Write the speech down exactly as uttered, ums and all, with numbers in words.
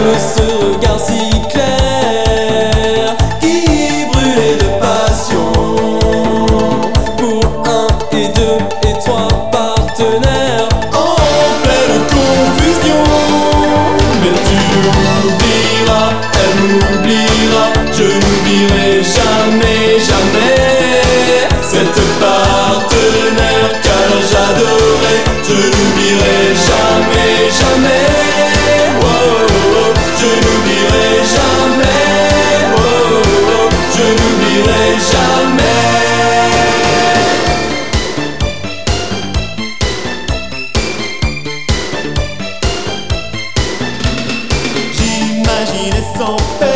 de ce regard si clair qui brûlait de passion pour un et deux et trois partenaires en pleine confusion. Mais tu m'oublieras, elle m'oubliera, je n'oublierai jamais, jamais cette partenaire qu'alors j'adorais. Je n'oublierai jamais, jamais, oh, oh, oh. Je n'oublierai jamais, oh, oh, oh. Je n'oublierai jamais. J'imaginais son père